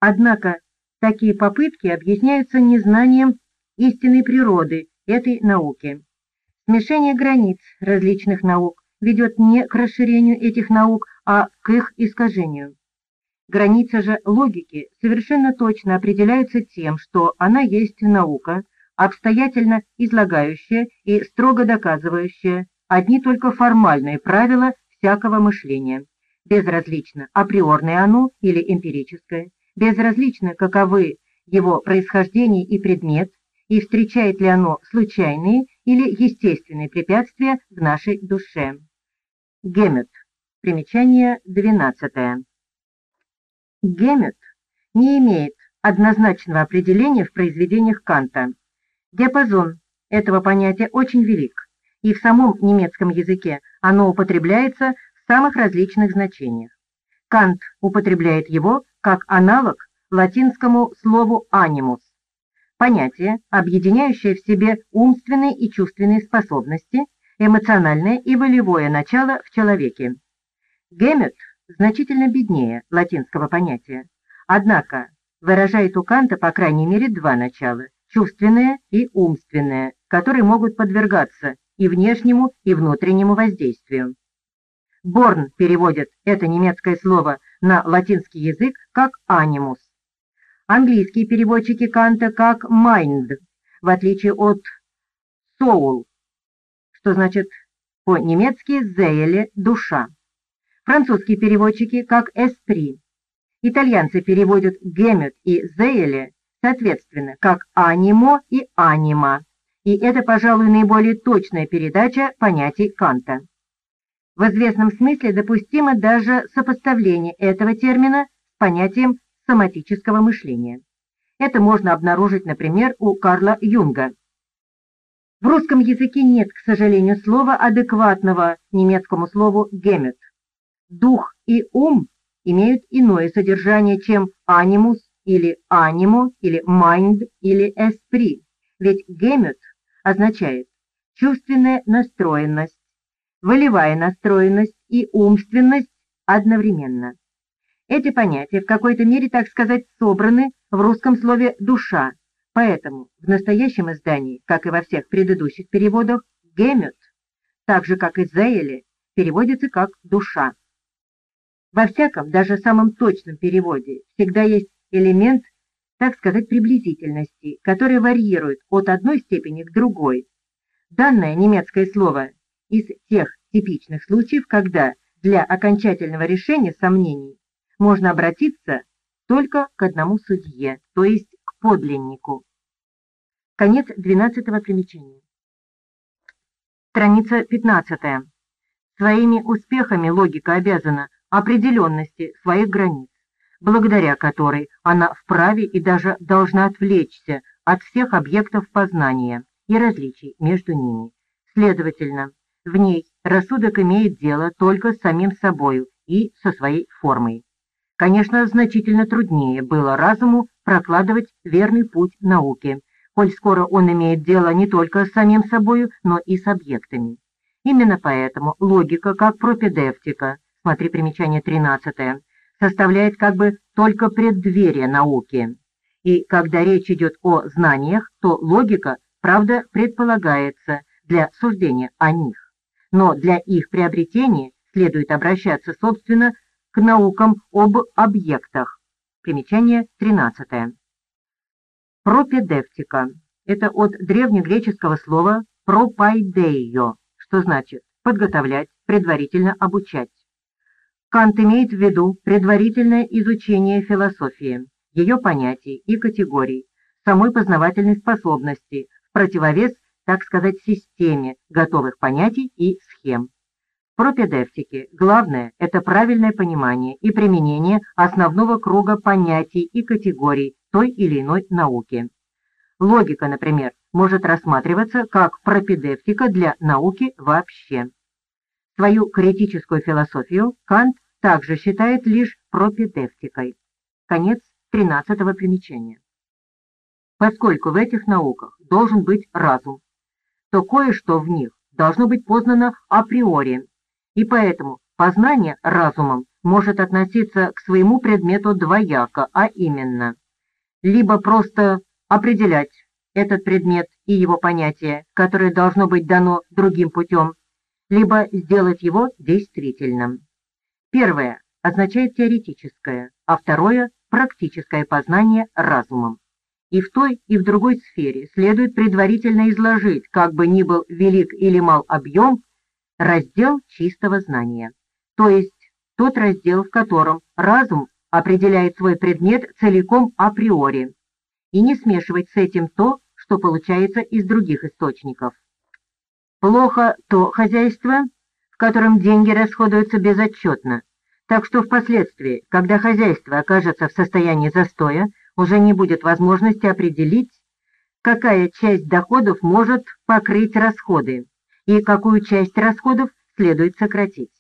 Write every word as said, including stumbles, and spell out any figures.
Однако такие попытки объясняются незнанием истинной природы этой науки. Смешение границ различных наук ведет не к расширению этих наук, а к их искажению. Границы же логики совершенно точно определяются тем, что она есть наука, обстоятельно излагающая и строго доказывающая одни только формальные правила всякого мышления. Безразлично, априорное оно или эмпирическое, безразлично, каковы его происхождение и предмет, и встречает ли оно случайные или естественные препятствия в нашей душе. Гемет. Примечание двенадцатое. Гемет не имеет однозначного определения в произведениях Канта. Диапазон этого понятия очень велик, и в самом немецком языке оно употребляется в самых различных значениях. Кант употребляет его как аналог латинскому слову «animus», понятие, объединяющее в себе умственные и чувственные способности, эмоциональное и волевое начало в человеке. Гемет значительно беднее латинского понятия, однако выражает у Канта по крайней мере два начала – чувственное и умственное, которые могут подвергаться и внешнему, и внутреннему воздействию. Борн переводит это немецкое слово на латинский язык как «animus». Английские переводчики Канта как «mind», в отличие от «soul», что значит по-немецки «seele» – «душа». Французские переводчики как «esprit». Итальянцы переводят «gemut» и «seele» соответственно как «animo» и «anima», и это, пожалуй, наиболее точная передача понятий Канта. В известном смысле допустимо даже сопоставление этого термина с понятием соматического мышления. Это можно обнаружить, например, у Карла Юнга. В русском языке нет, к сожалению, слова, адекватного немецкому слову «гемет». Дух и ум имеют иное содержание, чем «анимус» или «анимо» или «mind» или «esprit», ведь «гемет» означает чувственная настроенность, волевая настроенность и умственность одновременно. Эти понятия в какой-то мере, так сказать, собраны в русском слове «душа», поэтому в настоящем издании, как и во всех предыдущих переводах, «гемет», так же как и «зейле», переводится как «душа». Во всяком, даже самом точном переводе всегда есть элемент, так сказать, приблизительности, который варьирует от одной степени к другой. Данное немецкое слово из тех типичных случаев, когда для окончательного решения сомнений можно обратиться только к одному судье, то есть к подлиннику. Конец двенадцатого примечания. Страница пятнадцатая. Своими успехами логика обязана определенности своих границ, благодаря которой она вправе и даже должна отвлечься от всех объектов познания и различий между ними. Следовательно, в ней рассудок имеет дело только с самим собою и со своей формой. Конечно, значительно труднее было разуму прокладывать верный путь науки, коль скоро он имеет дело не только с самим собою, но и с объектами. Именно поэтому логика, как пропедевтика, смотри примечание тринадцатое, составляет как бы только преддверие науки. И когда речь идет о знаниях, то логика, правда, предполагается для суждения о них. Но для их приобретения следует обращаться, собственно, к наукам об объектах. Примечание тринадцатое. Пропедевтика – это от древнегреческого слова «пропайдеио», что значит «подготовлять, предварительно обучать». Кант имеет в виду предварительное изучение философии, ее понятий и категорий, самой познавательной способности, в противовес, так сказать, системе готовых понятий и схем. В пропедевтике главное – это правильное понимание и применение основного круга понятий и категорий той или иной науки. Логика, например, может рассматриваться как пропедевтика для науки вообще. Свою критическую философию Кант также считает лишь пропедевтикой. Конец тринадцатого примечания. Поскольку в этих науках должен быть разум, то кое-что в них должно быть познано априори, и поэтому познание разумом может относиться к своему предмету двояко, а именно, либо просто определять этот предмет и его понятие, которое должно быть дано другим путем, либо сделать его действительным. Первое означает теоретическое, а второе – практическое познание разумом. И в той, и в другой сфере следует предварительно изложить, как бы ни был велик или мал объем, раздел чистого знания, то есть тот раздел, в котором разум определяет свой предмет целиком априори, и не смешивать с этим то, что получается из других источников. Плохо то хозяйство, в котором деньги расходуются безотчетно, так что впоследствии, когда хозяйство окажется в состоянии застоя, уже не будет возможности определить, какая часть доходов может покрыть расходы и какую часть расходов следует сократить.